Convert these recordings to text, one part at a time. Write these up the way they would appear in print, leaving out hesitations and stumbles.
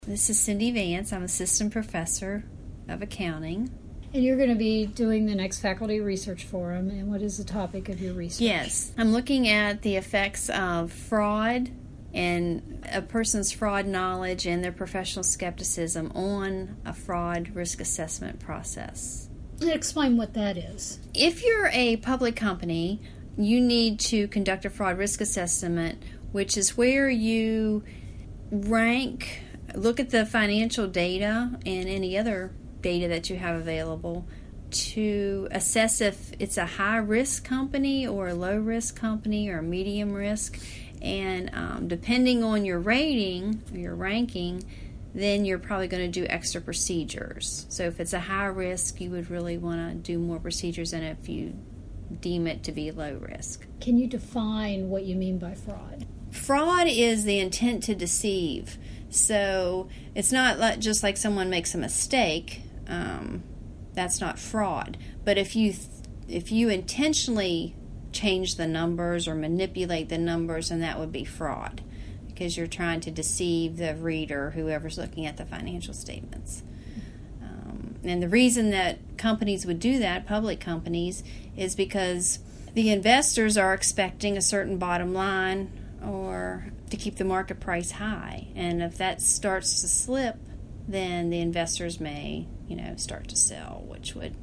This is Cindy Vance. I'm assistant professor of accounting. And you're going to be doing the next Faculty Research Forum. And what is the topic of your research? Yes, I'm looking at the effects of fraud and a person's fraud knowledge and their professional skepticism on a fraud risk assessment process. Explain what that is. If you're a public company, you need to conduct a fraud risk assessment, which is where you look at the financial data and any other data that you have available to assess if it's a high-risk company or a low-risk company or a medium risk. And depending on your rating or your ranking, then you're probably going to do extra procedures. So if it's a high risk, you would really want to do more procedures than if you deem it to be low risk. Can you define what you mean by fraud? Fraud is the intent to deceive. So it's not just like someone makes a mistake. That's not fraud. But if you intentionally change the numbers or manipulate the numbers, then that would be fraud, because you're trying to deceive the reader, whoever's looking at the financial statements. And the reason that companies would do that, public companies, is because the investors are expecting a certain bottom line or to keep the market price high. And if that starts to slip, then the investors may, start to sell, which would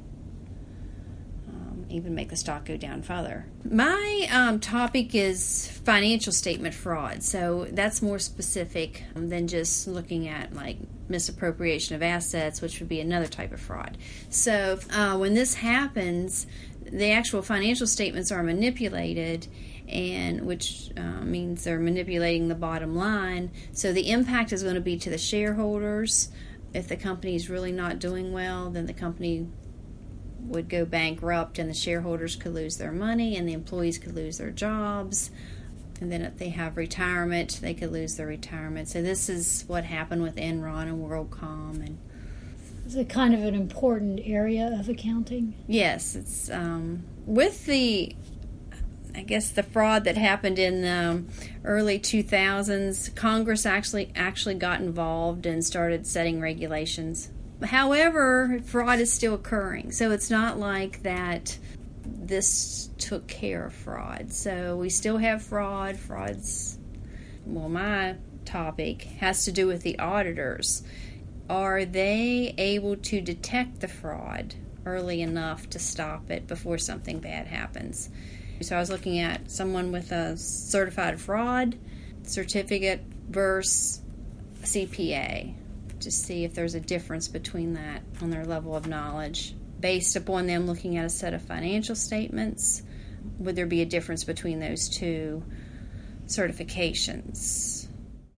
even make the stock go down further. My topic is financial statement fraud, so that's more specific than just looking at like misappropriation of assets, which would be another type of fraud. So when this happens, the actual financial statements are manipulated, and which means they're manipulating the bottom line. So the impact is going to be to the shareholders. If the company is really not doing well, then the company would go bankrupt, and the shareholders could lose their money, and the employees could lose their jobs. And then if they have retirement, they could lose their retirement. So this is what happened with Enron and WorldCom. And is it kind of an important area of accounting? yes, it's with the fraud that happened in the early 2000s. Congress actually got involved and started setting regulations. However, fraud is still occurring, so it's not like that this took care of fraud. So we still have fraud. My topic has to do with the auditors. Are they able to detect the fraud early enough to stop it before something bad happens? So I was looking at someone with a certified fraud certificate versus CPA, to see if there's a difference between that on their level of knowledge. Based upon them looking at a set of financial statements, would there be a difference between those two certifications?